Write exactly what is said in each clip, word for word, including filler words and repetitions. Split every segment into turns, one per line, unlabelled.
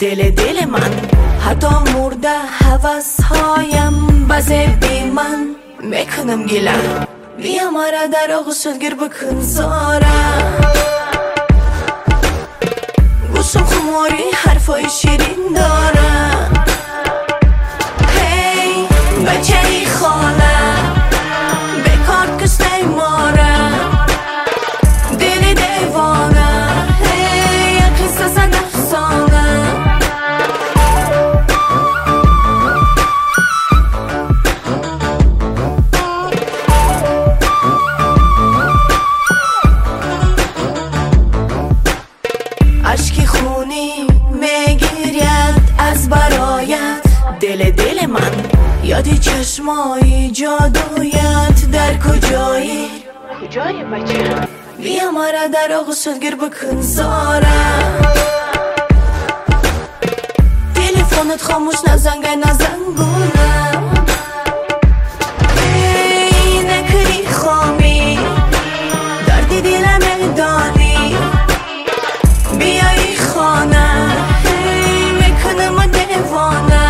دل دل من. حتی مرده حوث هایم بزه بی من میکنم گله. بیا مرا در آغوشت گر بکن زاره. گوشم خماری حرفای شیرین داره. هی بچه ای خاله بکار کشته ماره. دل دیوانه هی قصه زد افسانه. اشکی خونی میگیرید از برایت دل دل من. یادی چشمای جادویت در کجایی؟ کجایی بچه؟ بیا مرا در آغوشت گر بکن زاره. تلفنت خاموش نزنگه نزنگونه. ای نکری خامی دردی دلم دانی. بیایی خانه هی میکنم دیوانه.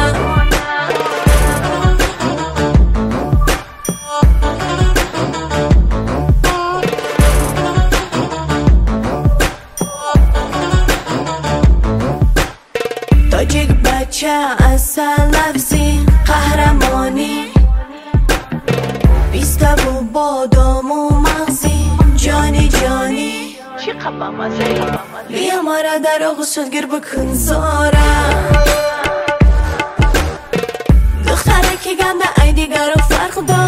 تاجیک بچه اصل لفظی قهرمانی. بیسته و بادام و مغزی جانی جانی. چی قبم ازی؟ بیا مرا در آغوشت گر بکن زاره. دختره که گنده ای دیگر فرق داره.